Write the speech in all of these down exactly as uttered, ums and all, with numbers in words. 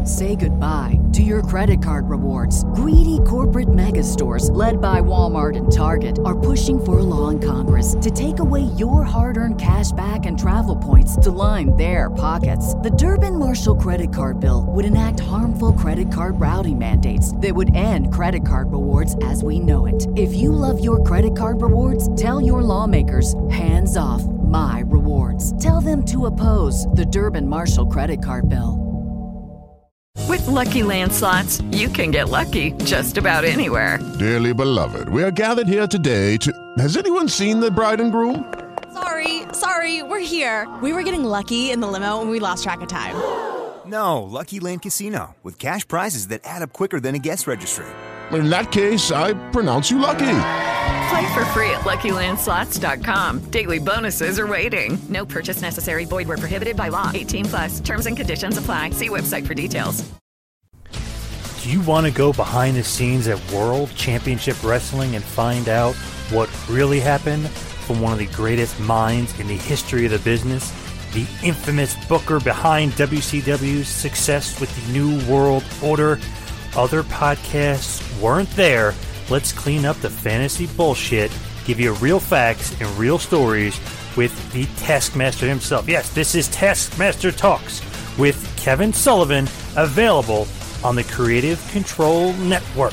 Say goodbye to your credit card rewards. Greedy corporate mega stores, led by Walmart and Target, are pushing for a law in Congress to take away your hard-earned cash back and travel points to line their pockets. The Durbin-Marshall credit card bill would enact harmful credit card routing mandates that would end credit card rewards as we know it. If you love your credit card rewards, tell your lawmakers, hands off my rewards. Tell them to oppose the Durbin-Marshall credit card bill. With Lucky Land Slots, you can get lucky just about anywhere. Dearly beloved, we are gathered here today to... Has anyone seen the bride and groom? Sorry, sorry, we're here. We were getting lucky in the limo and we lost track of time. No, Lucky Land Casino, with cash prizes that add up quicker than a guest registry. In that case, I pronounce you lucky. Play for free at Lucky Land Slots dot com. Daily bonuses are waiting. No purchase necessary. Void where prohibited by law. eighteen plus. Terms and conditions apply. See website for details. Do you want to go behind the scenes at World Championship Wrestling and find out what really happened from one of the greatest minds in the history of the business? The infamous booker behind W C W's success with the New World Order. Other podcasts weren't there. Let's clean up the fantasy bullshit, give you real facts and real stories with the Taskmaster himself. Yes, this is Taskmaster Talks with Kevin Sullivan, available on the Creative Control Network.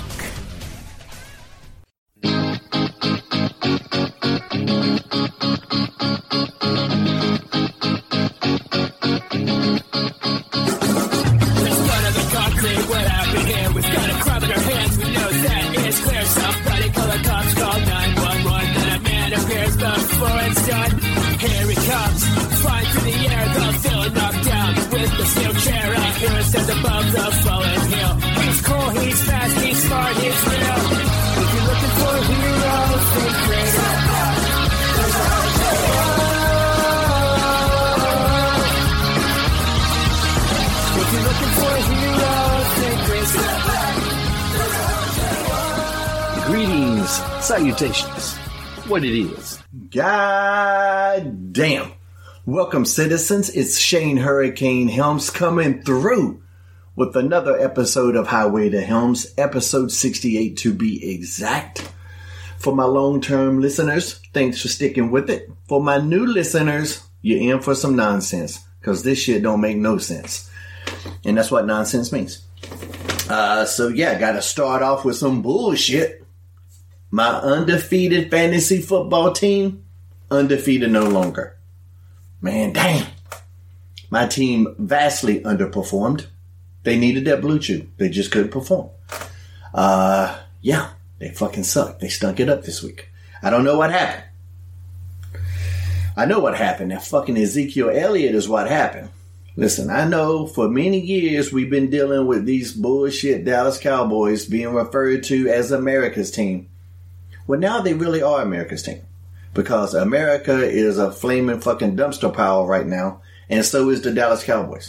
Here he comes, flying through the air, the villain knocked down with the steel chair. A hero stands above the fallen hill. He's cool, he's fast, he's smart, he's real. If you're looking for a hero, think greater. If you're looking for a hero, think greater. Greetings, salutations, what it is. God damn. Welcome, citizens. It's Shane Hurricane Helms coming through with another episode of Highway to Helms, episode sixty-eight to be exact. For my long-term listeners, thanks for sticking with it. For my new listeners, you're in for some nonsense, because this shit don't make no sense. And that's what nonsense means. Uh, so yeah, gotta start off with some bullshit. My undefeated fantasy football team, undefeated no longer. Man, damn. My team vastly underperformed. They needed that blue chew. They just couldn't perform. Uh, yeah, they fucking sucked. They stunk it up this week. I don't know what happened. I know what happened. That fucking Ezekiel Elliott is what happened. Listen, I know for many years we've been dealing with these bullshit Dallas Cowboys being referred to as America's team. Well, now they really are America's team. Because America is a flaming fucking dumpster pile right now. And so is the Dallas Cowboys.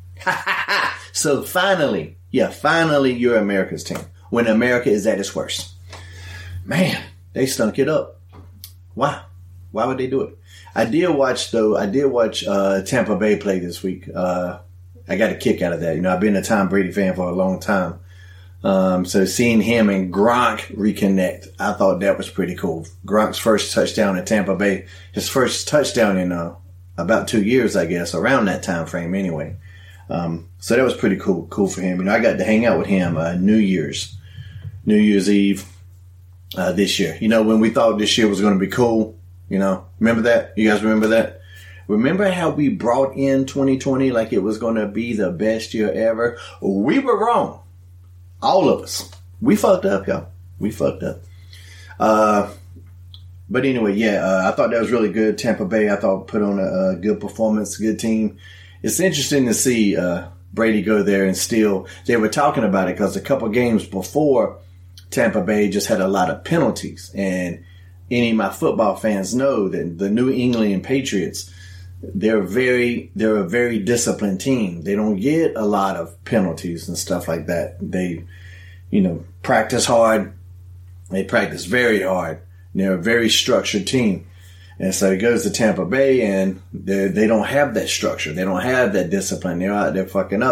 So finally, yeah, finally you're America's team. When America is at its worst. Man, they stunk it up. Why? Why would they do it? I did watch, though, I did watch uh, Tampa Bay play this week. Uh, I got a kick out of that. You know, I've been a Tom Brady fan for a long time. Um, so seeing him and Gronk reconnect, I thought that was pretty cool. Gronk's first touchdown in Tampa Bay, his first touchdown in uh, about two years, I guess, around that time frame anyway. Um, so that was pretty cool, cool for him. You know, I got to hang out with him uh, New Year's, New Year's Eve uh, this year. You know, when we thought this year was going to be cool, you know, remember that? You guys remember that? Remember how we brought in twenty twenty like it was going to be the best year ever? We were wrong. All of us. We fucked up, y'all. We fucked up. Uh, but anyway, yeah, uh, I thought that was really good. Tampa Bay, I thought, put on a, a good performance, good team. It's interesting to see uh, Brady go there and still, they were talking about it because a couple games before, Tampa Bay just had a lot of penalties. And any of my football fans know that the New England Patriots, they're very, they're a very disciplined team. They don't get a lot of penalties and stuff like that. They, you know, practice hard. They practice very hard. They're a very structured team. And so it goes to Tampa Bay and they they don't have that structure. They don't have that discipline. They're out there fucking up.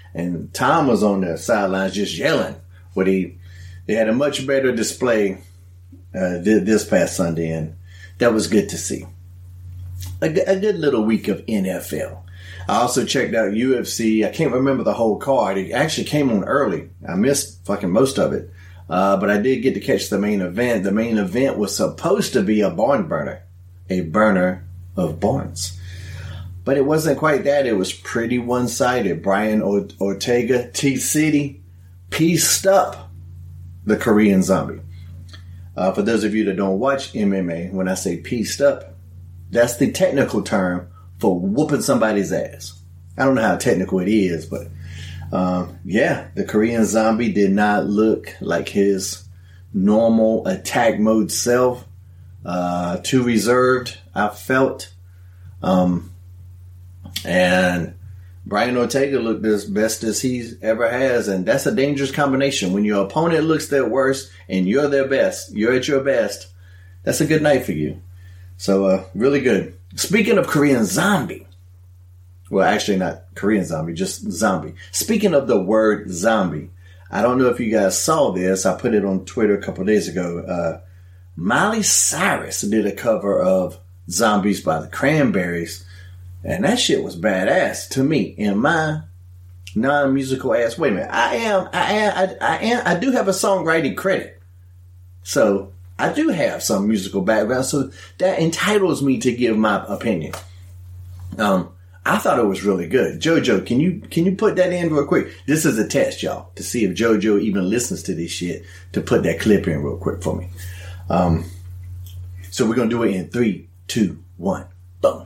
And Tom was on the sidelines just yelling. But he, they had a much better display uh, th- this past Sunday, and that was good to see. A, g- a good little week of N F L. I also checked out U F C. I can't remember the whole card. It actually came on early. I missed fucking most of it. Uh, but I did get to catch the main event. The main event was supposed to be a barn burner. A burner of barns. But it wasn't quite that. It was pretty one-sided. Brian o- Ortega, T-City, pieced up the Korean Zombie. Uh, for those of you that don't watch M M A, when I say pieced up, that's the technical term for whooping somebody's ass. I don't know how technical it is, but um, yeah, the Korean Zombie did not look like his normal attack mode self. Uh, too reserved, I felt. Um, and Brian Ortega looked as best as he ever has, and that's a dangerous combination. When your opponent looks their worst and you're their best, you're at your best, that's a good night for you. So, uh, really good. Speaking of Korean Zombie, well, actually not Korean Zombie, just zombie. Speaking of the word zombie, I don't know if you guys saw this. I put it on Twitter a couple of days ago. Uh, Miley Cyrus did a cover of Zombies by the Cranberries, and that shit was badass to me. In my non-musical ass, wait a minute, I am, I am, I, I am, I do have a songwriting credit, so I do have some musical background, so that entitles me to give my opinion. Um, I thought it was really good. JoJo, can you can you put that in real quick? This is a test, y'all, to see if JoJo even listens to this shit. To put that clip in real quick for me. Um, so we're gonna do it in three, two, one, boom.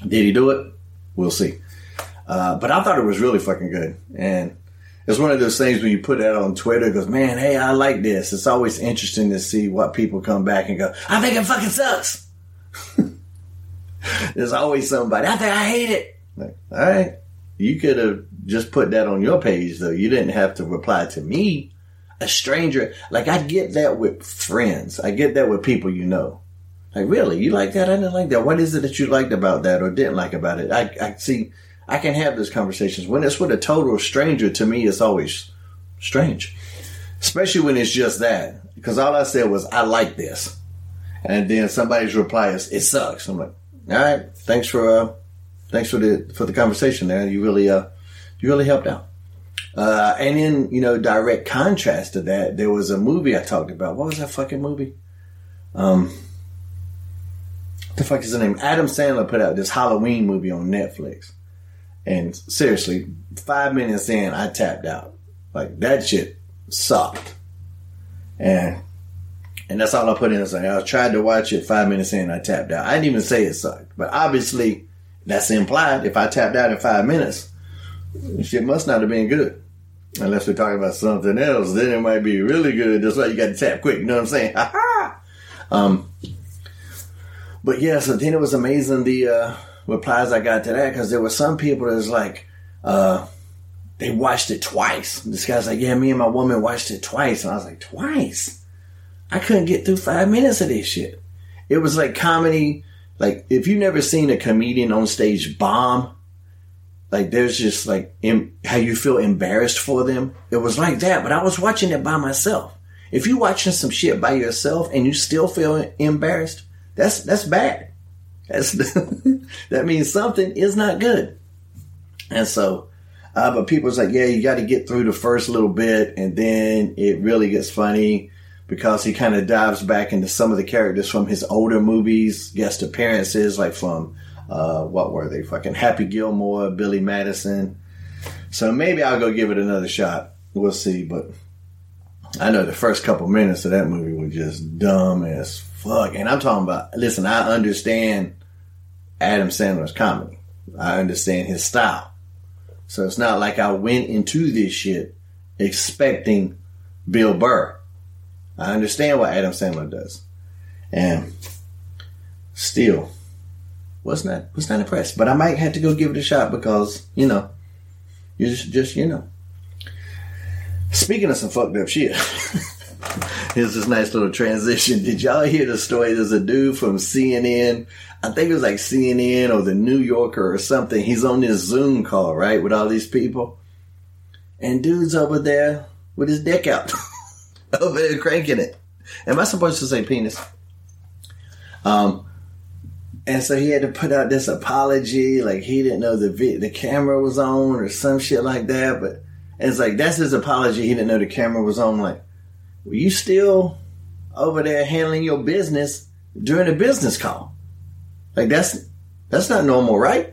Did he do it? We'll see. Uh, but I thought it was really fucking good. And it's one of those things when you put that on Twitter, it goes, man, hey, I like this. It's always interesting to see what people come back and go, I think it fucking sucks. There's always somebody, I think I hate it. Like, all right. You could have just put that on your page, though. You didn't have to reply to me, a stranger. Like, I get that with friends. I get that with people you know. Like, really? You like that? I didn't like that. What is it that you liked about that or didn't like about it? I, I see... I can have those conversations. When it's with a total stranger, to me, it's always strange. Especially when it's just that. Because all I said was, I like this. And then somebody's reply is, it sucks. I'm like, all right, thanks for uh, thanks for the for the conversation there. You really uh you really helped out. Uh, and in, you know, direct contrast to that, there was a movie I talked about. What was that fucking movie? Um, what the fuck is the name? Adam Sandler put out this Halloween movie on Netflix. And seriously, five minutes in, I tapped out. Like, that shit sucked. And and that's all I put in. Like, I tried to watch it, five minutes in, I tapped out. I didn't even say it sucked. But obviously, that's implied. If I tapped out in five minutes, shit must not have been good. Unless we're talking about something else, then it might be really good. That's why you got to tap quick. You know what I'm saying? um, but yeah, so then it was amazing the... Uh, replies I got to that, because there were some people that was like, uh, they watched it twice. This guy's like, yeah, me and my woman watched it twice. And I was like, twice? I couldn't get through five minutes of this shit. It was like comedy. Like, if you've never seen a comedian on stage bomb, like, there's just like em- how you feel embarrassed for them. It was like that, but I was watching it by myself. If you're watching some shit by yourself and you still feel embarrassed, that's that's bad. That's, that means something is not good. And so, uh, but people's like, yeah, you got to get through the first little bit, and then it really gets funny because he kind of dives back into some of the characters from his older movies, guest appearances, like from, uh, what were they? Fucking Happy Gilmore, Billy Madison. So maybe I'll go give it another shot. We'll see. But I know the first couple minutes of that movie were just dumb as fuck. And I'm talking about, listen, I understand Adam Sandler's comedy. I understand his style. So it's not like I went into this shit expecting Bill Burr. I understand what Adam Sandler does. And still, was not, was not impressed. But I might have to go give it a shot because, you know, you just, just you know. Speaking of some fucked up shit, here's this nice little transition. Did y'all hear the story? There's a dude from C N N. I think it was like C N N or the New Yorker or something. He's on this Zoom call, right, with all these people. And dude's over there with his dick out. Over there cranking it. Am I supposed to say penis? Um, and so he had to put out this apology. Like, he didn't know the vi- the camera was on or some shit like that. But and it's like, that's his apology. He didn't know the camera was on. Like, were you still over there handling your business during a business call? Like, that's that's not normal, right?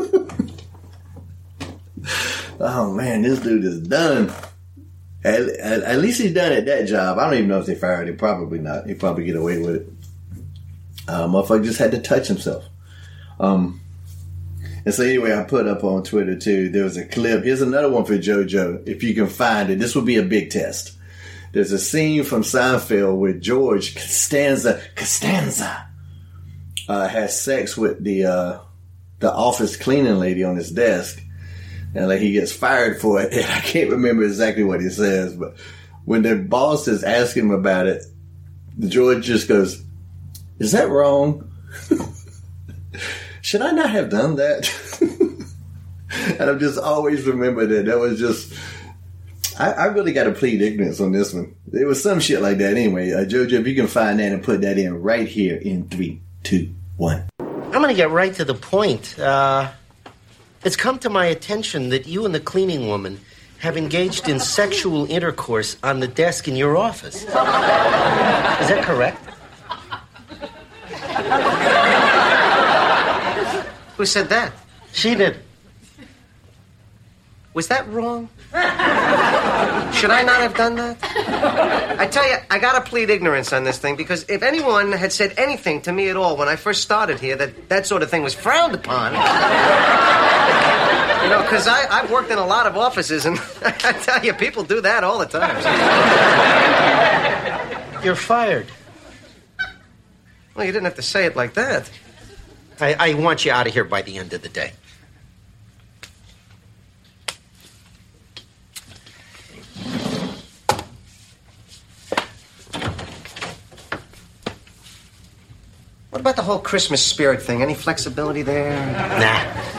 Oh, man, this dude is done. At, at, at least he's done at that job. I don't even know if they fired him. Probably not. He'd probably get away with it. Uh, motherfucker just had to touch himself. Um, and so anyway, I put up on Twitter, too, there was a clip. Here's another one for JoJo, if you can find it. This would be a big test. There's a scene from Seinfeld where George Costanza, Costanza, uh, has sex with the uh, the office cleaning lady on his desk, and like he gets fired for it. And I can't remember exactly what he says, but when the boss is asking him about it, George just goes, "Is that wrong? Should I not have done that?" And I've just always remembered that. That was just. I, I really got to plead ignorance on this one. It was some shit like that anyway. Uh, JoJo, if you can find that and put that in right here in three, two, one. I'm going to get right to the point. Uh, it's come to my attention that you and the cleaning woman have engaged in sexual intercourse on the desk in your office. Is that correct? Who said that? She did. Was that wrong? Should I not have done that? I tell you, I gotta plead ignorance on this thing, because if anyone had said anything to me at all when I first started here that that sort of thing was frowned upon, you know, because I've worked in a lot of offices, and I tell you, people do that all the time. You're fired. Well, you didn't have to say it like that. I, I want you out of here by the end of the day. What about the whole Christmas spirit thing? Any flexibility there? Nah.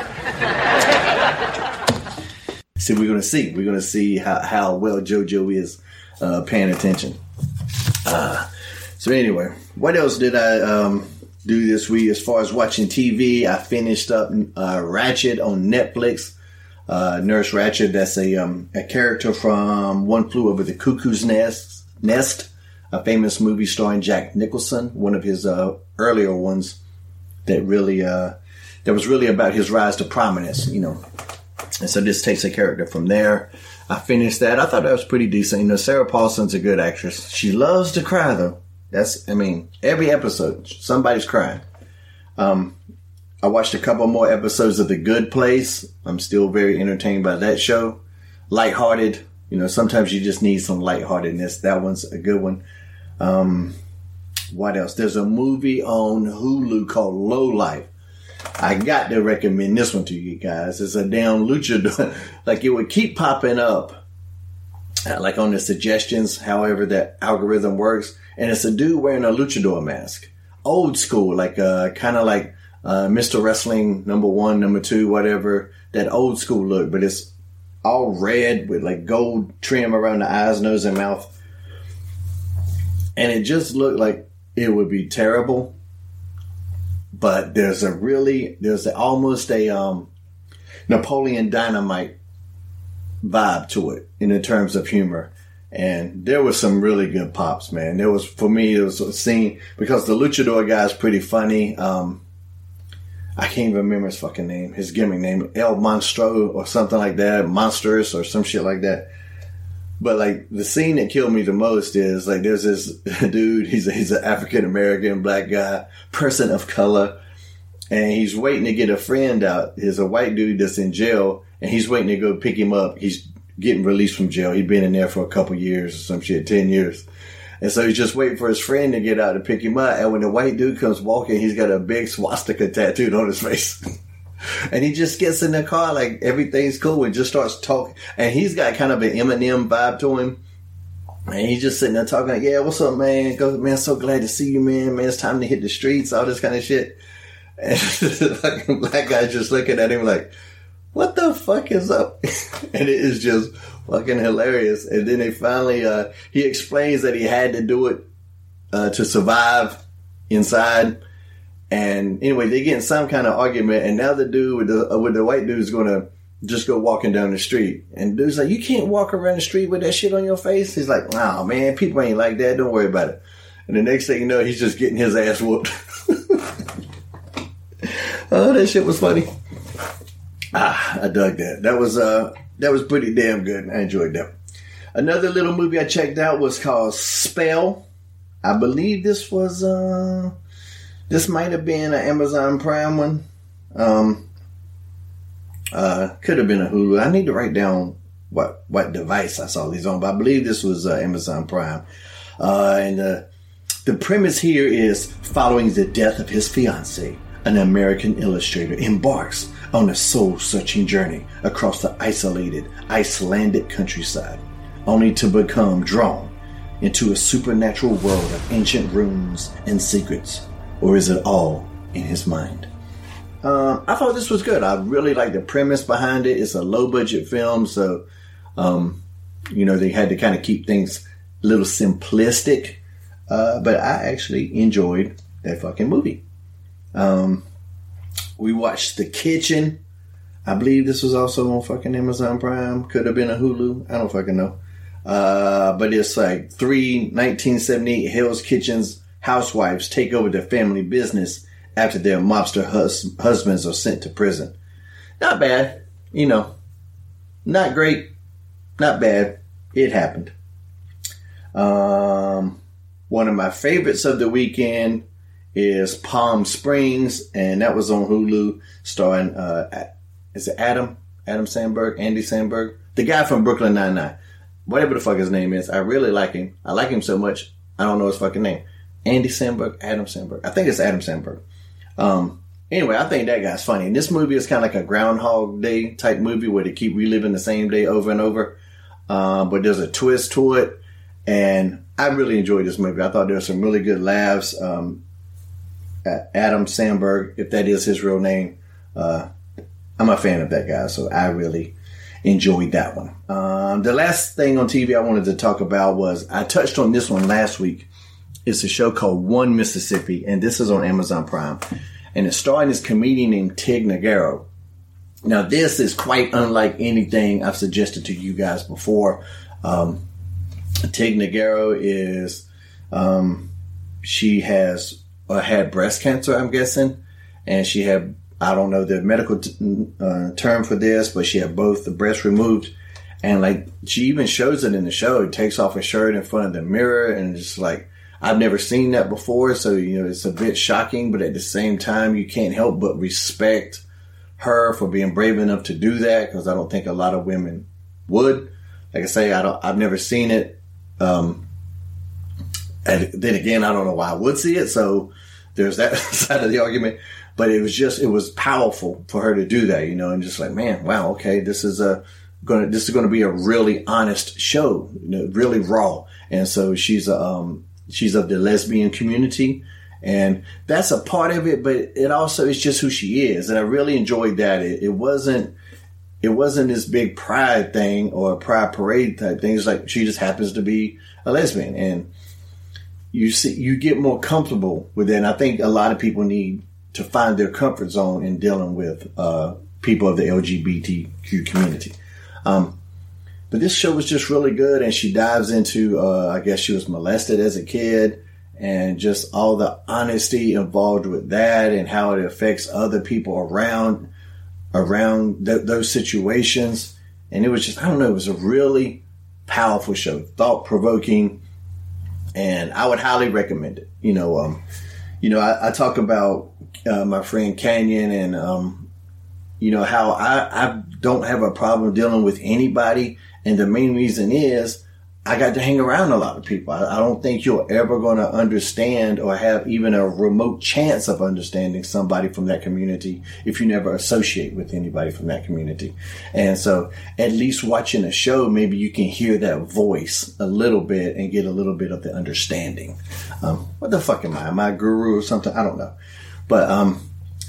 See, we're going to see. We're going to see how, how well JoJo is uh, paying attention. Uh, so anyway, what else did I um, do this week as far as watching T V? I finished up uh, Ratched on Netflix. Uh, Nurse Ratched, that's a um, a character from One Flew Over the Cuckoo's Nest, Nest, a famous movie starring Jack Nicholson, one of his uh, earlier ones that really uh, that was really about his rise to prominence, you know. And so this takes a character from there. I finished that. I thought that was pretty decent. You know, Sarah Paulson's a good actress. She loves to cry, though. That's, I mean, every episode, somebody's crying. Um, I watched a couple more episodes of The Good Place. I'm still very entertained by that show. Lighthearted. You know, sometimes you just need some lightheartedness. That one's a good one. Um, what else? There's a movie on Hulu called Low Life. I got to recommend this one to you guys. It's a damn luchador. Like, it would keep popping up, uh, like on the suggestions, however that algorithm works. And it's a dude wearing a luchador mask. Old school, like uh, kind of like uh, Mister Wrestling number one, number two, whatever. That old school look, but it's all red with like gold trim around the eyes, nose, and mouth. And it just looked like it would be terrible. But there's a really, there's a, almost a um, Napoleon Dynamite vibe to it in the terms of humor. And there was some really good pops, man. There was, for me, there was a scene, because the luchador guy's pretty funny. Um, I can't even remember his fucking name, his gimmick name, El Monstro or something like that, Monstrous or some shit like that. But like the scene that killed me the most is like there's this dude, he's a, he's an African American black guy, person of color, and he's waiting to get a friend out. There's a white dude that's in jail, and he's waiting to go pick him up. He's getting released from jail. He'd been in there for a couple years or some shit, ten years. And so he's just waiting for his friend to get out to pick him up. And when the white dude comes walking, he's got a big swastika tattooed on his face. And he just gets in the car like everything's cool and just starts talking. And he's got kind of an Eminem vibe to him. And he's just sitting there talking like, yeah, what's up, man? Goes, man, so glad to see you, man. Man, it's time to hit the streets, all this kind of shit. And the fucking black guy just looking at him like, what the fuck is up? And it is just fucking hilarious. And then they finally, uh, he explains that he had to do it uh, to survive inside. And anyway, they get in some kind of argument, and now the dude with the uh, with the white dude is going to just go walking down the street. And the dude's like, you can't walk around the street with that shit on your face. He's like, oh, man, people ain't like that. Don't worry about it. And the next thing you know, he's just getting his ass whooped. Oh, that shit was funny. Ah, I dug that. That was uh, that was pretty damn good. I enjoyed that. Another little movie I checked out was called Spell. I believe this was... Uh, This might have been an Amazon Prime one. Um, uh, could have been a Hulu. I need to write down what, what device I saw these on, but I believe this was uh, Amazon Prime. Uh, and uh, the premise here is following the death of his fiancée, an American illustrator embarks on a soul-searching journey across the isolated, Icelandic countryside, only to become drawn into a supernatural world of ancient runes and secrets. Or is it all in his mind? Um, I thought this was good. I really like the premise behind it. It's a low-budget film, so, um, you know, they had to kind of keep things a little simplistic. Uh, but I actually enjoyed that fucking movie. Um, we watched The Kitchen. I believe this was also on fucking Amazon Prime. Could have been a Hulu. I don't fucking know. Uh, but it's like three nineteen seventy-eight Hell's Kitchens housewives take over their family business after their mobster hus- husbands are sent to prison. Not bad. You know, not great. Not bad. it happened. Um, one of my favorites of the weekend is Palm Springs, and that was on Hulu, starring, uh, is it Adam? Adam Sandberg? Andy Samberg? The guy from Brooklyn Nine-Nine. Whatever the fuck his name is. I really like him. I like him so much, I don't know his fucking name. Andy Samberg? Adam Samberg? I think it's Adam Samberg. Um, anyway, I think that guy's funny. And this movie is kind of like a Groundhog Day type movie where they keep reliving the same day over and over. Um, but there's a twist to it. And I really enjoyed this movie. I thought there were some really good laughs. Um, Adam Samberg, if that is his real name, uh, I'm a fan of that guy. So I really enjoyed that one. Um, the last thing on T V I wanted to talk about was, I touched on this one last week. It's a show called One Mississippi, and this is on Amazon Prime. And it's starring this comedian named Tig Notaro. Now, this is quite unlike anything I've suggested to you guys before. Um, Tig Notaro is, um, she has uh, had breast cancer, I'm guessing. And she had, I don't know the medical t- uh, term for this, but she had both the breasts removed. And like, she even shows it in the show. It takes off her shirt in front of the mirror, and it's like, I've never seen that before. So, you know, it's a bit shocking, but at the same time, you can't help but respect her for being brave enough to do that, because I don't think a lot of women would. Like I say, I don't, I've never seen it. Um, and then again, I don't know why I would see it. So there's that side of the argument. But it was just, it was powerful for her to do that, you know, and just like, man, wow, okay, this is a gonna, this is gonna be a really honest show, you know, really raw. And so she's a, um, she's of the lesbian community, and that's a part of it, but it also is just who she is. And I really enjoyed that. It, it wasn't, it wasn't this big pride thing or a pride parade type thing. It's like, she just happens to be a lesbian, and you see, you get more comfortable with it. And I think a lot of people need to find their comfort zone in dealing with, uh, people of the L G B T Q community. Um, But this show was just really good, and she dives into, uh, I guess she was molested as a kid, and just all the honesty involved with that and how it affects other people around, around th- those situations. And it was just, I don't know, it was a really powerful show, thought-provoking, and I would highly recommend it. You know, um, you know, I, I talk about, uh, my friend Canyon, and, um, you know, how I, I don't have a problem dealing with anybody. And the main reason is I got to hang around a lot of people. I, I don't think you're ever going to understand or have even a remote chance of understanding somebody from that community if you never associate with anybody from that community. And so at least watching a show, maybe you can hear that voice a little bit and get a little bit of the understanding. Um, what the fuck am I? Am I a guru or something? I don't know. But, um,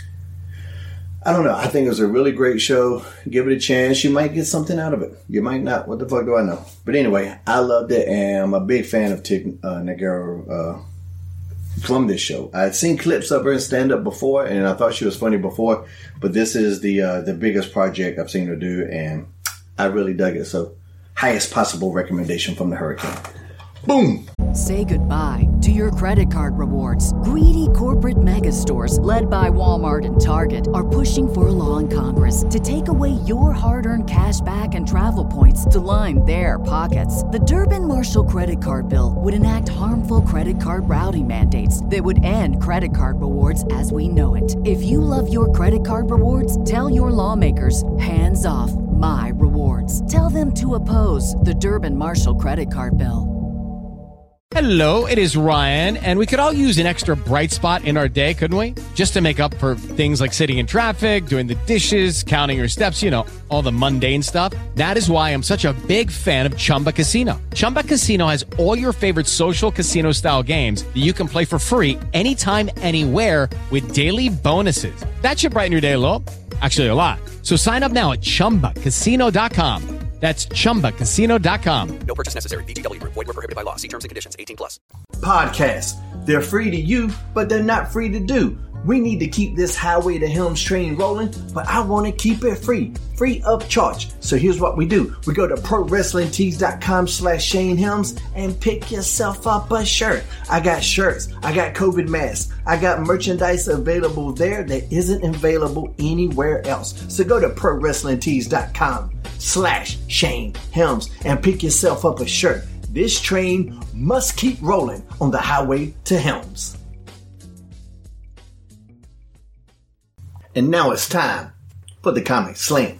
I don't know. I think it was a really great show. Give it a chance. You might get something out of it. You might not. What the fuck do I know? But anyway, I loved it, and I'm a big fan of Tig uh, Notaro uh, from this show. I'd seen clips of her in stand-up before, and I thought she was funny before, but this is the uh, the biggest project I've seen her do, and I really dug it. So, highest possible recommendation from the Hurricane. Boom! Say goodbye to your credit card rewards. Greedy corporate mega stores, led by Walmart and Target, are pushing for a law in Congress to take away your hard-earned cash back and travel points to line their pockets. The Durbin-Marshall credit card bill would enact harmful credit card routing mandates that would end credit card rewards as we know it. If you love your credit card rewards, tell your lawmakers, hands off my rewards. Tell them to oppose the Durbin-Marshall credit card bill. Hello, it is Ryan, and we could all use an extra bright spot in our day, couldn't we? Just to make up for things like sitting in traffic, doing the dishes, counting your steps, you know, all the mundane stuff. That is why I'm such a big fan of Chumba Casino. Chumba Casino has all your favorite social casino-style games that you can play for free anytime, anywhere with daily bonuses. That should brighten your day a little. Actually, a lot. So sign up now at chumba casino dot com. That's chumba casino dot com. No purchase necessary. V G W Group. Void where prohibited by law. See terms and conditions. eighteen plus. Podcasts. They're free to you, but they're not free to do. We need to keep this Highway to Helms train rolling, but I want to keep it free. Free of charge. So here's what we do. We go to pro wrestling tees dot com slash Shane Helms and pick yourself up a shirt. I got shirts. I got COVID masks. I got merchandise available there that isn't available anywhere else. So go to pro wrestling tees dot com slash Shane Helms and pick yourself up a shirt. This train must keep rolling on the highway to Helms. And now it's time for the Comic Slam.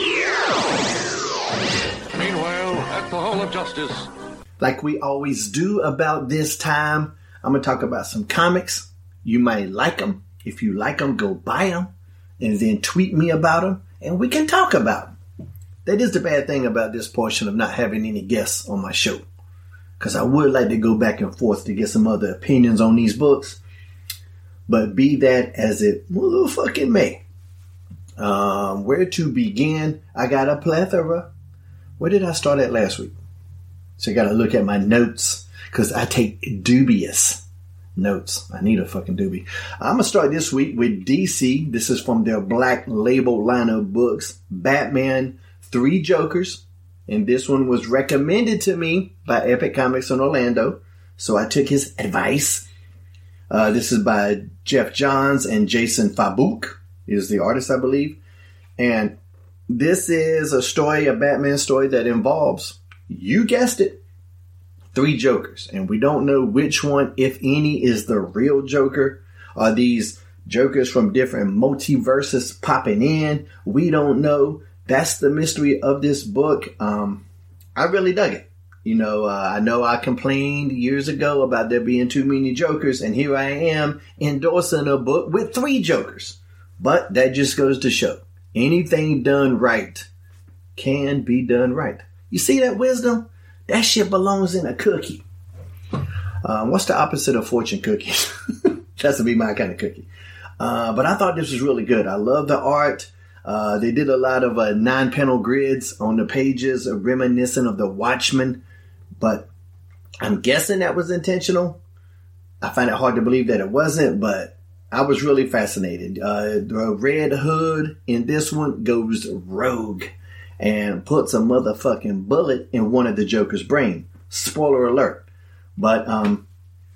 Meanwhile, at the Hall of Justice. Like we always do about this time, I'm going to talk about some comics. You might like them. If you like them, go buy them. And then tweet me about them. And we can talk about them. That is the bad thing about this portion of not having any guests on my show. Because I would like to go back and forth to get some other opinions on these books. But be that as it motherfucking may. Um, where to begin? I got a plethora. Where did I start at last week? So I got to look at my notes. Because I take dubious notes. I need a fucking doobie. I'm going to start this week with D C. This is from their Black Label line of books. Batman, Three Jokers. And this one was recommended to me by Epic Comics in Orlando. So I took his advice. Uh, this is by Jeff Johns and Jason Fabuk is the artist, I believe. And this is a story, a Batman story that involves, you guessed it, three Jokers. And we don't know which one, if any, is the real Joker. Are these Jokers from different multiverses popping in? We don't know. That's the mystery of this book. Um, I really dug it. You know, uh, I know I complained years ago about there being too many Jokers, and here I am endorsing a book with three Jokers. But that just goes to show, anything done right can be done right. You see that wisdom? That shit belongs in a cookie. Um, what's the opposite of fortune cookies? That's to be my kind of cookie. Uh, but I thought this was really good. I love the art. Uh, they did a lot of uh, nine-panel grids on the pages, uh, reminiscent of the Watchmen. But I'm guessing that was intentional. I find it hard to believe that it wasn't, but I was really fascinated. Uh, the Red Hood in this one goes rogue and puts a motherfucking bullet in one of the Joker's brain. Spoiler alert. But um,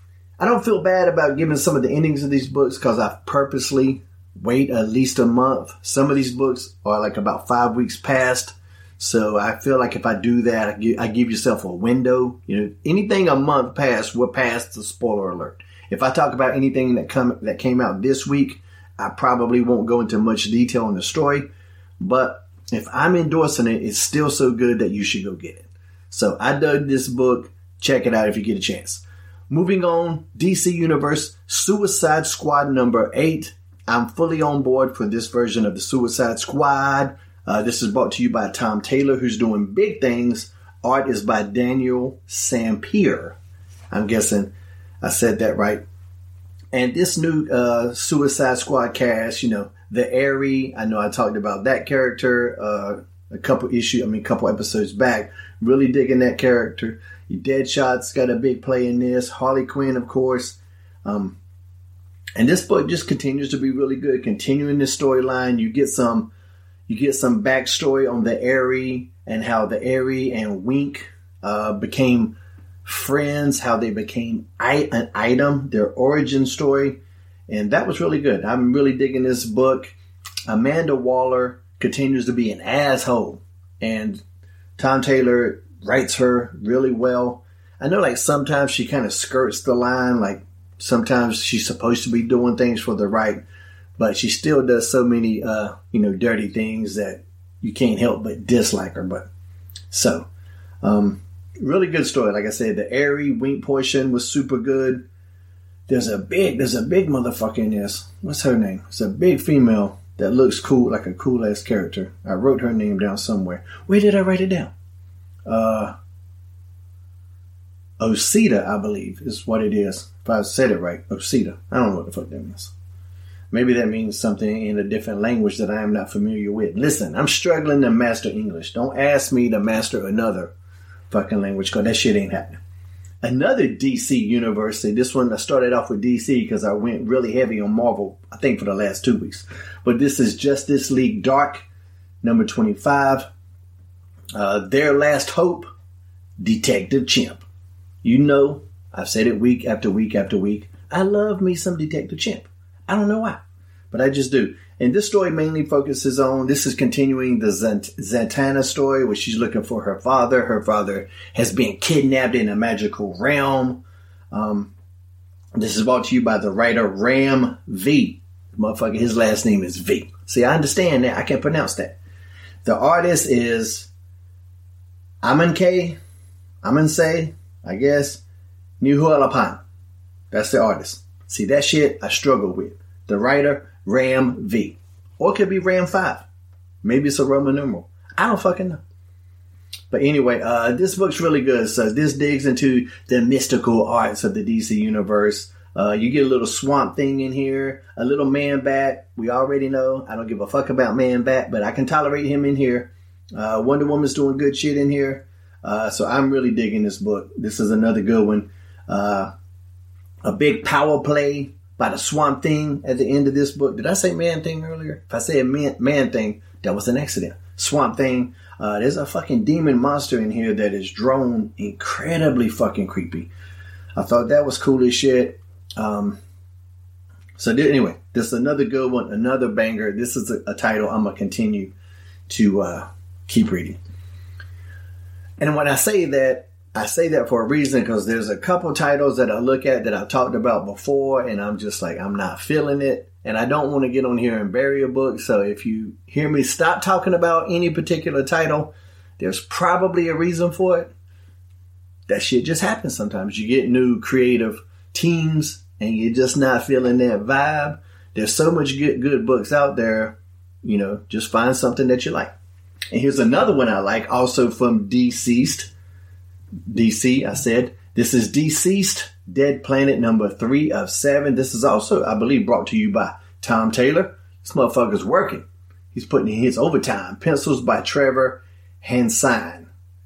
I don't feel bad about giving some of the endings of these books because I've purposely wait at least a month. Some of these books are like about five weeks past. So I feel like if I do that, I give, I give yourself a window. You know, anything a month past, we're past the spoiler alert. If I talk about anything that come that came out this week, I probably won't go into much detail on the story. But if I'm endorsing it, it's still so good that you should go get it. So I dug this book. Check it out if you get a chance. Moving on, D C Universe, Suicide Squad number eight. I'm fully on board for this version of the Suicide Squad. Uh, this is brought to you by Tom Taylor, who's doing big things. Art is by Daniel Sampier. I'm guessing I said that right. And this new uh, Suicide Squad cast, you know, the Airy, I know I talked about that character uh, a couple issues, I mean, a couple episodes back. Really digging that character. Deadshot's got a big play in this. Harley Quinn, of course. Um, and this book just continues to be really good. Continuing this storyline, you get some, you get some backstory on the Airy and how the Airy and Wink uh, became friends, how they became I- an item, their origin story. And that was really good. I'm really digging this book. Amanda Waller continues to be an asshole. And Tom Taylor writes her really well. I know like sometimes she kind of skirts the line. Like sometimes she's supposed to be doing things for the right. But she still does so many, uh, you know, dirty things that you can't help but dislike her. But so, um, really good story. Like I said, the Airy Wink portion was super good. There's a big, there's a big motherfucker in this. What's her name? It's a big female that looks cool, like a cool ass character. I wrote her name down somewhere. Where did I write it down? Uh, Osita, I believe, is what it is. If I said it right, Osita. I don't know what the fuck that means. Maybe that means something in a different language that I am not familiar with. Listen, I'm struggling to master English. Don't ask me to master another fucking language because that shit ain't happening. Another D C universe. This one I started off with D C because I went really heavy on Marvel, I think, for the last two weeks. But this is Justice League Dark, number twenty-five. Uh, Their Last Hope, Detective Chimp. You know, I've said it week after week after week. I love me some Detective Chimp. I don't know why, but I just do. And this story mainly focuses on, this is continuing the Zant- Zatanna story where she's looking for her father. Her father has been kidnapped in a magical realm. Um, this is brought to you by the writer Ram V. Motherfucker, his last name is V. See, I understand that. I can't pronounce that. The artist is Amanke, Amanse, I guess, Nuhualapan. That's the artist. See, that shit I struggle with. The writer, Ram V. Or it could be Ram five. Maybe it's a Roman numeral. I don't fucking know. But anyway, uh, this book's really good. So this digs into the mystical arts of the D C universe. Uh, you get a little Swamp Thing in here. A little Man Bat. We already know. I don't give a fuck about Man Bat, but I can tolerate him in here. Uh, Wonder Woman's doing good shit in here. Uh, so I'm really digging this book. This is another good one. Uh, a big power play by the Swamp Thing at the end of this book. Did I say Man Thing earlier? If I said Man, man Thing, that was an accident. Swamp Thing. Uh, there's a fucking demon monster in here that is drawn incredibly fucking creepy. I thought that was cool as shit. Um, so th- anyway, this is another good one, another banger. This is a, a title I'm going to continue to uh, keep reading. And when I say that, I say that for a reason, because there's a couple titles that I look at that I've talked about before, and I'm just like, I'm not feeling it. And I don't want to get on here and bury a book. So if you hear me stop talking about any particular title, there's probably a reason for it. That shit just happens sometimes. You get new creative teams and you're just not feeling that vibe. There's so much good, good books out there. You know, just find something that you like. And here's another one I like, also from Deceased. D C, I said. This is Deceased, Dead Planet number three of seven. This is also, I believe, brought to you by Tom Taylor. This motherfucker's working. He's putting in his overtime. Pencils by Trevor Hansen,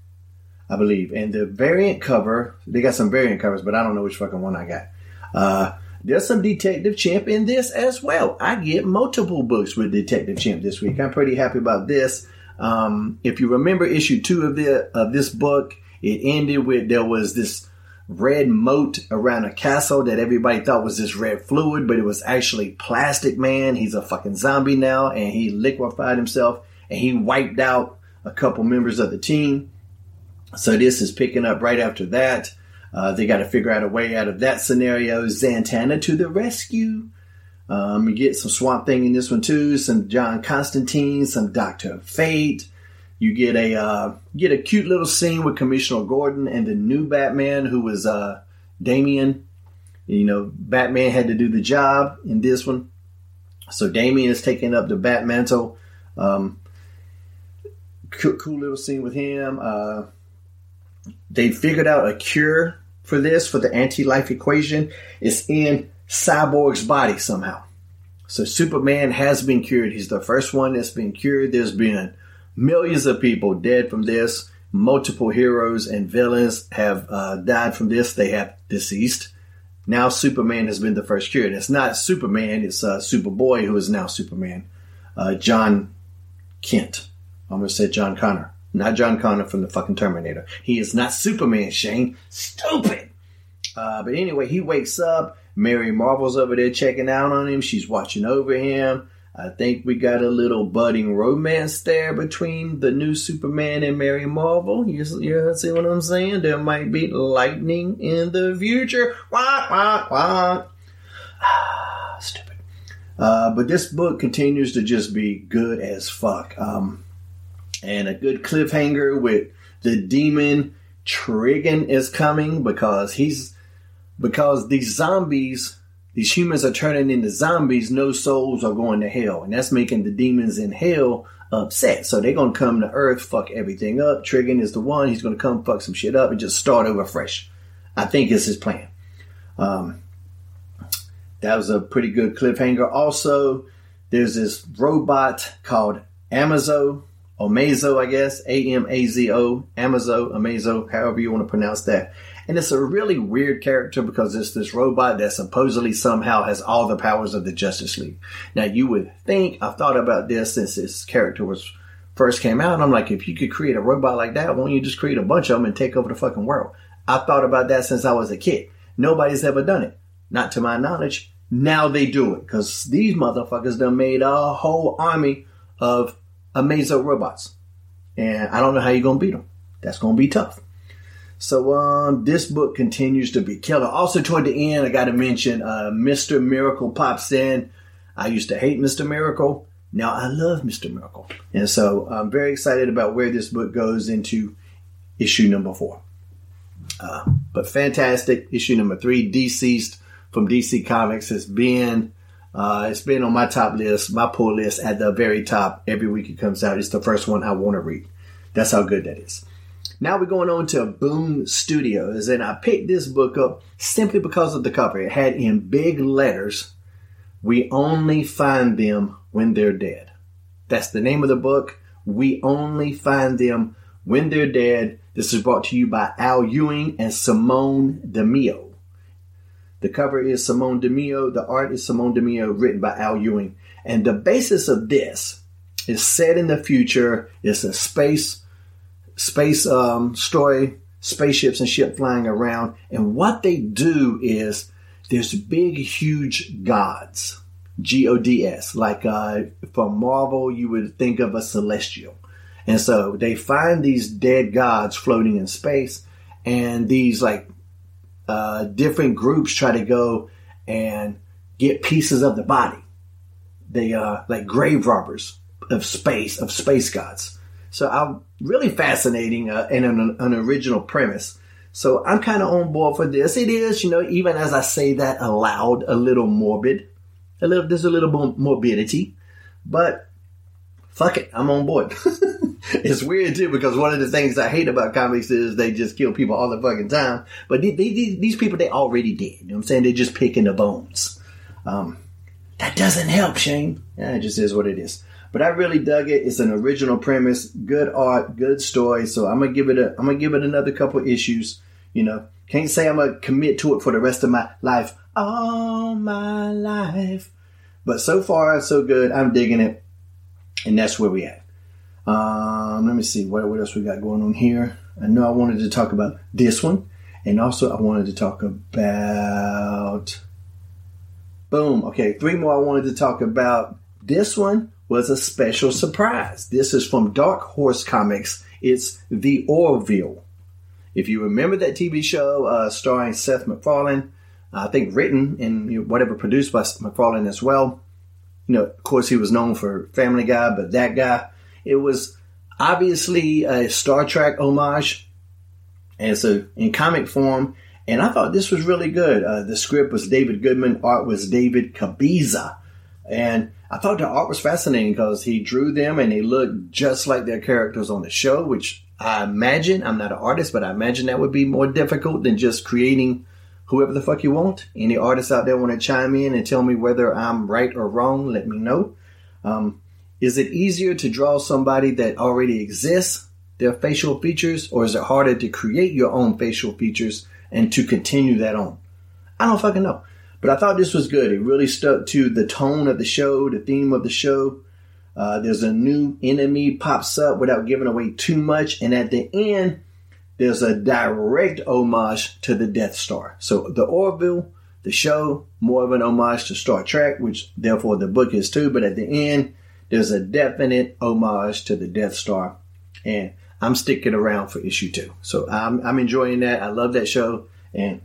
I believe. And the variant cover, they got some variant covers, but I don't know which fucking one I got. Uh, there's some Detective Chimp in this as well. I get multiple books with Detective Chimp this week. I'm pretty happy about this. Um, if you remember issue two of the of this book, it ended with there was this red moat around a castle that everybody thought was this red fluid, but it was actually Plastic Man. He's a fucking zombie now, and he liquefied himself, and he wiped out a couple members of the team. So this is picking up right after that. Uh, they got to figure out a way out of that scenario. Zatanna to the rescue. Um, you get some Swamp Thing in this one too, some John Constantine, some Doctor Fate. You get a uh, get a cute little scene with Commissioner Gordon and the new Batman, who was uh, Damian. You know, Batman had to do the job in this one, so Damian is taking up the Bat mantle. Um, cool, cool little scene with him. Uh, they figured out a cure for this, for the anti-life equation. It's in Cyborg's body somehow. So Superman has been cured. He's the first one that's been cured. There's been millions of people dead from this. Multiple heroes and villains have uh, died from this. They have deceased. Now Superman has been the first cured. It's not Superman. It's uh, Superboy, who is now Superman. Uh, John Kent. I almost said John Connor. Not John Connor from the fucking Terminator. He is not Superman, Shane. Stupid. Uh, but anyway, he wakes up. Mary Marvel's over there checking out on him. She's watching over him. I think we got a little budding romance there between the new Superman and Mary Marvel. You, you see what I'm saying? There might be lightning in the future. Wah, wah, wah. Stupid. Uh, but this book continues to just be good as fuck. Um, and a good cliffhanger with the demon Trigon is coming because he's because these zombies, these humans are turning into zombies. No souls are going to hell, and that's making the demons in hell upset. So they're gonna come to Earth, fuck everything up. Trigon is the one. He's gonna come fuck some shit up and just start over fresh. I think it's his plan. Um, that was a pretty good cliffhanger. Also, there's this robot called Amazo. Amazo, I guess. A M A Z O. Amazo, Amazo, however you want to pronounce that. And it's a really weird character because it's this robot that supposedly somehow has all the powers of the Justice League. Now, you would think, I've thought about this since this character was first came out. And I'm like, if you could create a robot like that, why don't you just create a bunch of them and take over the fucking world? I've thought about that since I was a kid. Nobody's ever done it. Not to my knowledge. now they do it because these motherfuckers done made a whole army of Amazo robots. And I don't know how you're going to beat them. That's going to be tough. So um, this book continues to be killer. Also, toward the end, I got to mention uh, Mister Miracle pops in. I used to hate Mister Miracle. Now I love Mister Miracle. And so I'm very excited about where this book goes into issue number four. Uh, but fantastic. Issue number three, Deceased from D C Comics, has been, uh, it's been on my top list, my pull list at the very top. Every week it comes out. It's the first one I want to read. That's how good that is. Now we're going on to Boom Studios, and I picked this book up simply because of the cover. It had in big letters, "We only find them when they're dead." That's the name of the book. We only find them when they're dead. This is brought to you by Al Ewing and Simone DeMeo. The cover is Simone DeMeo. The art is Simone DeMeo, written by Al Ewing. And the basis of this is set in the future. It's a space space um, story, spaceships and shit flying around. And what they do is there's big, huge gods, G O D S. Like uh, from Marvel, you would think of a celestial. And so they find these dead gods floating in space, and these like uh, different groups try to go and get pieces of the body. They are like grave robbers of space, of space gods. So I'm really fascinating uh, and an, an original premise. So I'm kind of on board for this. It is, you know, even as I say that aloud, a little morbid. A little, there's a little more morbidity, but fuck it, I'm on board. It's weird too, because one of the things I hate about comics is they just kill people all the fucking time. But they, they, these people, they already dead. You know what I'm saying? They're just picking the bones. Um, that doesn't help, Shane. Yeah, it just is what it is. But I really dug it. It's an original premise, good art, good story. So I'm gonna give it a, I'm gonna give it another couple issues. You know, can't say I'm gonna commit to it for the rest of my life, all my life. But so far, so good. I'm digging it, and that's where we at. Um, let me see what what else we got going on here. I know I wanted to talk about this one, and also I wanted to talk about. Boom. Okay, three more I wanted to talk about. This one was a special surprise. This is from Dark Horse Comics. It's The Orville. If you remember that T V show uh, starring Seth MacFarlane, I think written and you know, whatever produced by MacFarlane as well. You know, of course, he was known for Family Guy, but that guy, it was obviously a Star Trek homage, and so in comic form. And I thought this was really good. Uh, the script was David Goodman, art was David Cabiza, and I thought the art was fascinating because he drew them and they looked just like their characters on the show, which I imagine, I'm not an artist, but I imagine that would be more difficult than just creating whoever the fuck you want. Any artists out there want to chime in and tell me whether I'm right or wrong, let me know. Um, is it easier to draw somebody that already exists, their facial features, or is it harder to create your own facial features and to continue that on? I don't fucking know. But I thought this was good. It really stuck to the tone of the show, the theme of the show. Uh, there's a new enemy pops up without giving away too much. And at the end, there's a direct homage to the Death Star. So the Orville, the show, more of an homage to Star Trek, which therefore the book is too. But at the end, there's a definite homage to the Death Star. And I'm sticking around for issue two. So I'm, I'm enjoying that. I love that show. And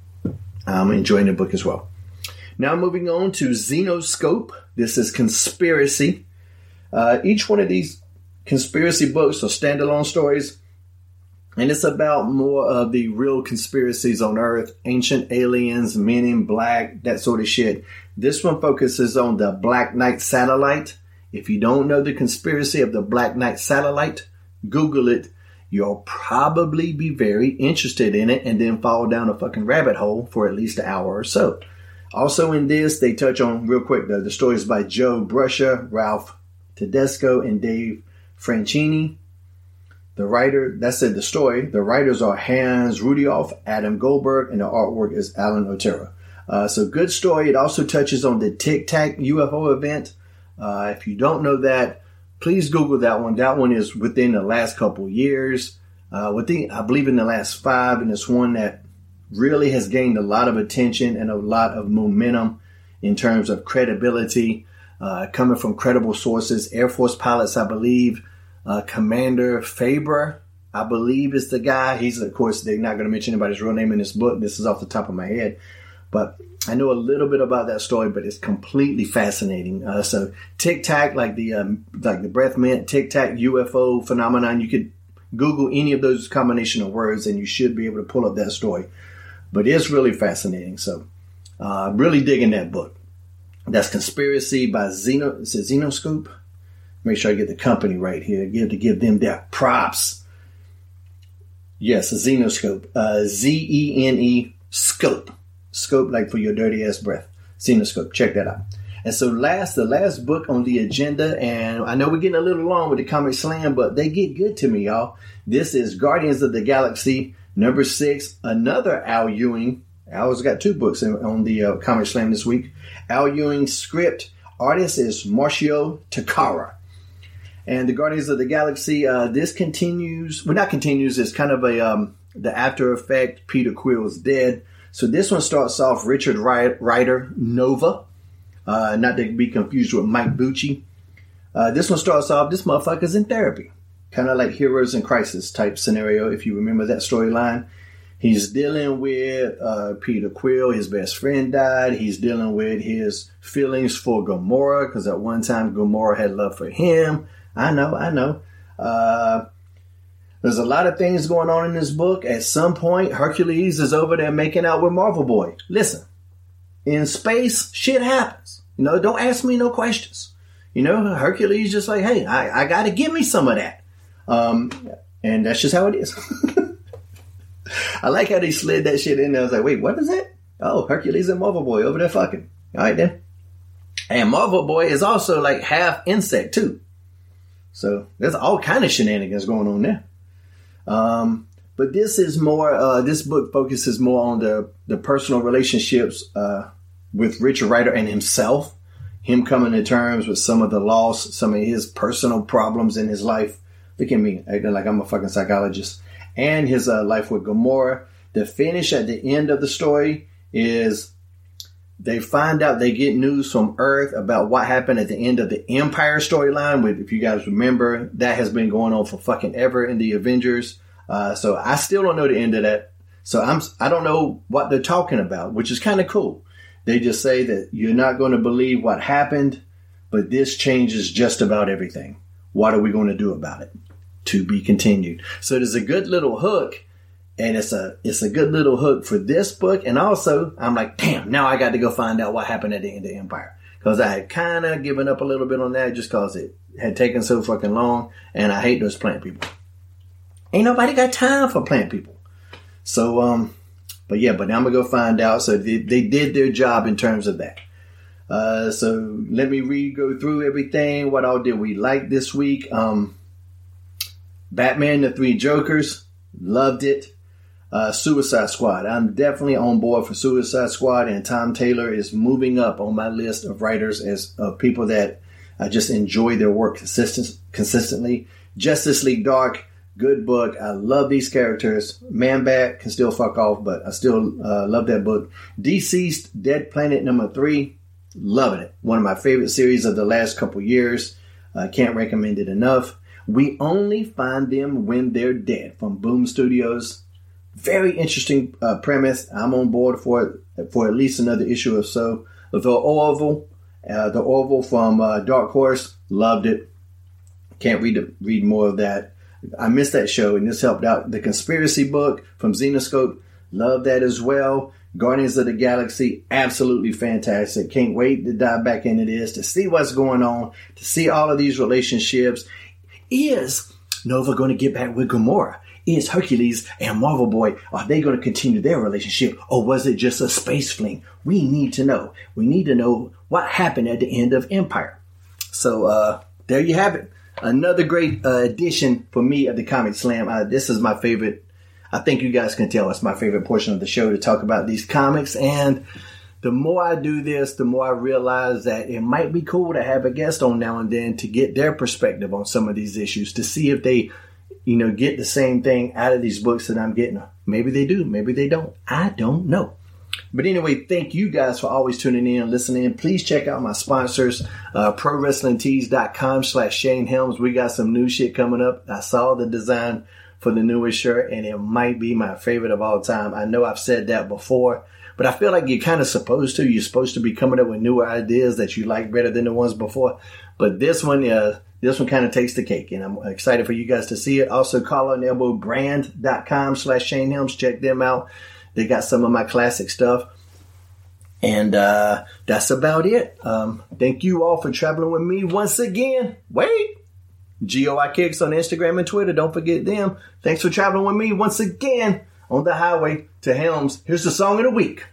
I'm enjoying the book as well. Now moving on to Xenoscope. This is Conspiracy. Uh, each one of these conspiracy books are standalone stories. And it's about more of the real conspiracies on Earth. Ancient aliens, men in black, that sort of shit. This one focuses on the Black Knight satellite. If you don't know the conspiracy of the Black Knight satellite, Google it. You'll probably be very interested in it and then fall down a fucking rabbit hole for at least an hour or so. Also in this, they touch on, real quick, the, the stories by Joe Brusher, Ralph Tedesco, and Dave Franchini. The writer, that's it, the story. The writers are Hans Rudolph, Adam Goldberg, and the artwork is Alan Otero. Uh, so good story. It also touches on the Tic Tac U F O event. Uh, if you don't know that, please Google that one. That one is within the last couple years. Uh, within, I believe in the last five, and it's one that really has gained a lot of attention and a lot of momentum in terms of credibility, uh, coming from credible sources. Air Force pilots, I believe, uh, Commander Faber, I believe is the guy. He's, of course, they're not going to mention anybody's real name in this book. This is off the top of my head. But I know a little bit about that story, but it's completely fascinating. Uh, so Tic Tac, like the um, like the breath mint, Tic Tac U F O phenomenon, you could Google any of those combination of words and you should be able to pull up that story. But it's really fascinating. So uh, really digging that book. That's Conspiracy by Xeno, is it Xenoscope? Make sure I get the company right here. Give to give them their props. Yes, a Xenoscope. Uh, Z E N E Scope. Scope, like for your dirty ass breath. Xenoscope. Check that out. And so last, the last book on the agenda, and I know we're getting a little long with the Comic Slam, but they get good to me, y'all. This is Guardians of the Galaxy, number six. Another Al Ewing. Al's got two books on the uh, Comic Slam this week. Al Ewing script. Artist is Marcio Takara. And the Guardians of the Galaxy, uh, this continues, well, not continues, it's kind of a, um, the after effect. Peter Quill's dead. So this one starts off Richard Rider, Nova, uh, not to be confused with Mike Bucci. Uh, this one starts off, this motherfucker's in therapy. Kind of like Heroes in Crisis type scenario, if you remember that storyline. He's dealing with uh, Peter Quill, his best friend died. He's dealing with his feelings for Gamora, because at one time Gamora had love for him. I know, I know. Uh, there's a lot of things going on in this book. At some point, Hercules is over there making out with Marvel Boy. Listen, in space, shit happens. You know, don't ask me no questions. You know, Hercules just like, hey, I, I got to give me some of that. Um, and that's just how it is. I like how they slid that shit in there. I was like, wait, what is that? Oh, Hercules and Marvel Boy over there fucking. All right, then. And Marvel Boy is also like half insect, too. So there's all kind of shenanigans going on there. Um, but this is more, uh, this book focuses more on the, the personal relationships uh, with Richard Rider and himself. Him coming to terms with some of the loss, some of his personal problems in his life. Look at me, acting like I'm a fucking psychologist. And his uh, life with Gamora. The finish at the end of the story is they find out, they get news from Earth about what happened at the end of the Empire storyline. With, if you guys remember, that has been going on for fucking ever in the Avengers. Uh, so I still don't know the end of that. So I'm, I don't know what they're talking about, which is kind of cool. They just say that you're not going to believe what happened, but this changes just about everything. What are we going to do about it? To be continued. So there's a good little hook. And it's a it's a good little hook for this book. And also, I'm like, damn, now I got to go find out what happened at the end of Empire. Because I had kind of given up a little bit on that just because it had taken so fucking long. And I hate those plant people. Ain't nobody got time for plant people. So, um, but yeah, but now I'm going to go find out. So they, they did their job in terms of that. Uh, so let me re go through everything. What all did we like this week? Um, Batman, the Three Jokers. Loved it. Uh, Suicide Squad. I'm definitely on board for Suicide Squad, and Tom Taylor is moving up on my list of writers as uh, people that I just enjoy their work consistent, consistently. Justice League Dark, good book. I love these characters. Man-Bat can still fuck off, but I still uh, love that book. Deceased, Dead Planet number three, loving it. One of my favorite series of the last couple years. I uh, can't recommend it enough. We Only Find Them When They're Dead from Boom Studios. Very interesting uh, premise. I'm on board for it for at least another issue or so. The Orville, uh, the Orville from uh, Dark Horse, loved it. Can't read the, read more of that. I missed that show, and this helped out. The Conspiracy book from Xenoscope, love that as well. Guardians of the Galaxy, absolutely fantastic. Can't wait to dive back into this, to see what's going on, to see all of these relationships. Is Nova going to get back with Gamora? Is Hercules and Marvel Boy, are they going to continue their relationship, or was it just a space fling? We need to know. We need to know what happened at the end of Empire. So uh, there you have it. Another great uh, addition for me of the Comic Slam. Uh, this is my favorite. I think you guys can tell it's my favorite portion of the show to talk about these comics. And the more I do this, the more I realize that it might be cool to have a guest on now and then to get their perspective on some of these issues, to see if they, you know, get the same thing out of these books that I'm getting. Maybe they do. Maybe they don't. I don't know. But anyway, thank you guys for always tuning in and listening. Please check out my sponsors, uh, pro wrestling tees dot com slash Shane Helms. We got some new shit coming up. I saw the design for the newest shirt, and it might be my favorite of all time. I know I've said that before, but I feel like you're kind of supposed to. You're supposed to be coming up with newer ideas that you like better than the ones before. But this one, uh, this one kind of takes the cake, and I'm excited for you guys to see it. Also, collar and elbow brand dot com slash Shane Helms. Check them out. They got some of my classic stuff. And uh, that's about it. Um, thank you all for traveling with me once again. Wait. G O I Kicks on Instagram and Twitter. Don't forget them. Thanks for traveling with me once again on the highway to Helms. Here's the song of the week.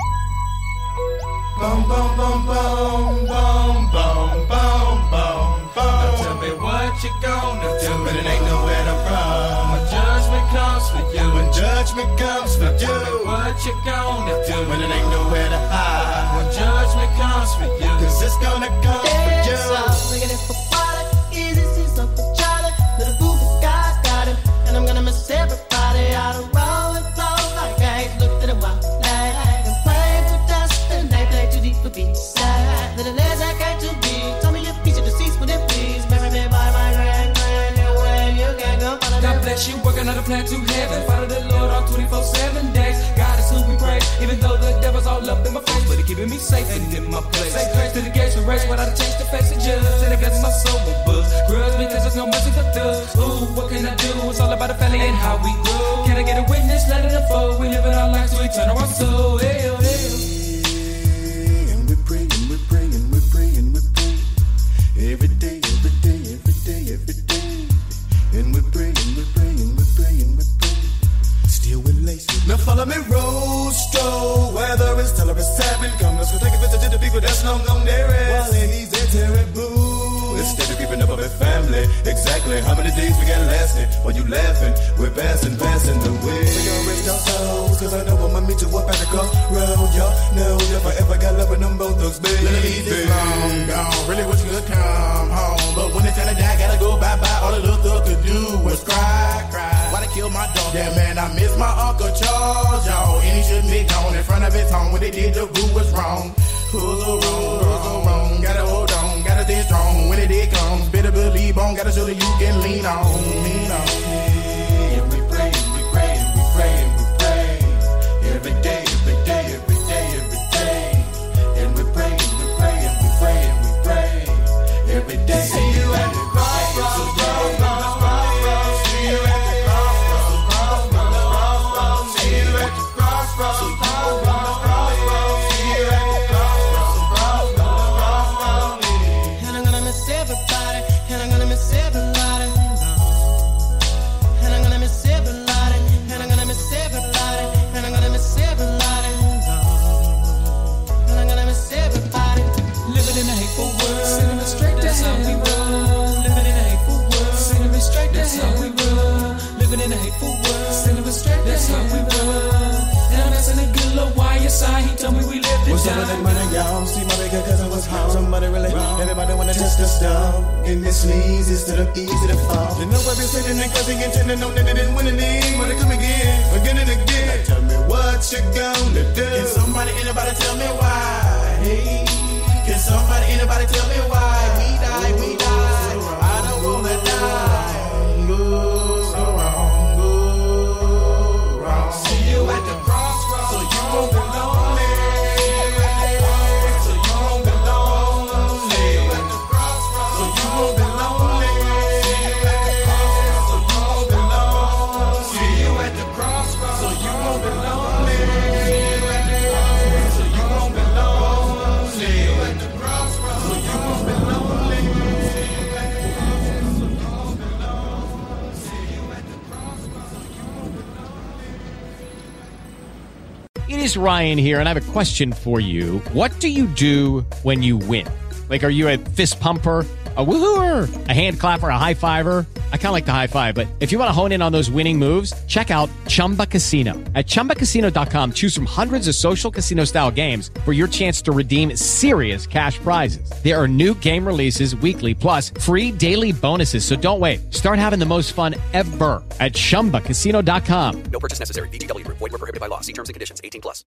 Boom, boom, boom, boom, boom, boom, boom, boom, boom. Now tell me what you gonna do when it ain't nowhere to run. When judgment comes for you. When judgment comes for you. Tell me what you gonna do when it ain't nowhere to hide. When judgment comes for you. Cause it's gonna come for you. Look at this for easy, see something Charlie. Little boo guys got him. And I'm gonna miss everybody out of roll and flow like I looked at a while. And play for dust and they play too deep for beats. Little legs I came to be. Tell me your feature the seats for them, please. Marry me by my grand, grand, your way. You can't go follow God bless you, working on a plan to heaven. Follow the Lord on twenty-four seven days. God is who we praise. Even though the devil's all up in my face, but he keeping me safe and in my place. Say grace to the gates we race without a change to face the judge. And it gets my soul with buzz. Grudge because there's no mercy for thugs. Ooh, what can I do? It's all about the family and how we grow. Can I get a witness? Let it unfold. We live in our lives to eternal our soul. Hey, oh, hey, oh. And we're praying, we're praying, we're praying, we're praying. Every day, every day, every day, every day. And we're praying, we're praying, we're praying, we're praying. Still with laces. Now follow me, Rostro. Whether it's tell or it's having. Come, let's go take a visit to the people that's long gone there is. While ladies, they're terrible. Instead of keeping up with family, exactly how many days we got lasting? While you laughing, we're passing, passing the way. So y'all rest our souls, cause I know I'ma meet you up at the crossroad. Y'all know if I ever got love with them both thugs, baby. It's long gone, really wish you could come home. But when it's time to die, gotta go bye-bye. All the little thug could do was cry, cry. Why they kill my dog? Yeah, man, I miss my Uncle Charles, y'all. And he shouldn't be gone in front of his home. When they did, the boo was wrong. Who's so wrong, who's so wrong? Gotta hold on, gotta stay strong. When it did comes, better believe on. Gotta show that you can lean on, lean on. And we pray, we pray, we pray, we pray. Every day, every day, every day, every day. And we pray, we pray, we pray, we pray. Every day. See you at the crossroads, crossroads, crossroads. See you at the crossroads, crossroads, crossroads. See you at the crossroads, crossroads, crossroads. See you at the crossroads, crossroads, crossroads. And I'm gonna miss everybody. And I'm gonna miss everybody. And I'm gonna miss everybody. And I'm gonna miss everybody. And I'm gonna miss everybody. And I'm gonna miss everybody. Living in a hateful world, sending it straight to how we roll. Living in a hateful world, sending it straight to how we roll. Living in a hateful world, sending it straight to how we roll. And I'm asking a good little Y S I, he told me we lived in What's up with that money, y'all? See my bigger cousin was home. Somebody really, everybody wanna test the stuff. In this sneeze, instead of easy to fall. You know I've been sitting and cussing and telling them that they didn't win anything. Wanna come again, again and again. Now tell me what you gonna do. Can somebody, anybody tell me why? Hey, can somebody, anybody tell me why? We die, we die. I don't wanna die. Go wrong, go wrong. See you at the crossroads, so you won't be lonely. So you won't be lonely. See you at the crossroads, so you won't be lonely. So you won't be lonely. See you at the crossroads, so you won't be lonely. So you won't be lonely. See you at the crossroads, so you won't be lonely. It is Ryan here, and I have a question for you. What do you do when you win? Like, are you a fist pumper, a woohooer, a hand clapper, a high fiver? I kind of like the high five, but if you want to hone in on those winning moves, check out Chumba Casino. At chumba casino dot com, choose from hundreds of social casino style games for your chance to redeem serious cash prizes. There are new game releases weekly, plus free daily bonuses. So don't wait. Start having the most fun ever at chumba casino dot com. No purchase necessary. V G W Group. Void where prohibited by law. See terms and conditions. eighteen plus.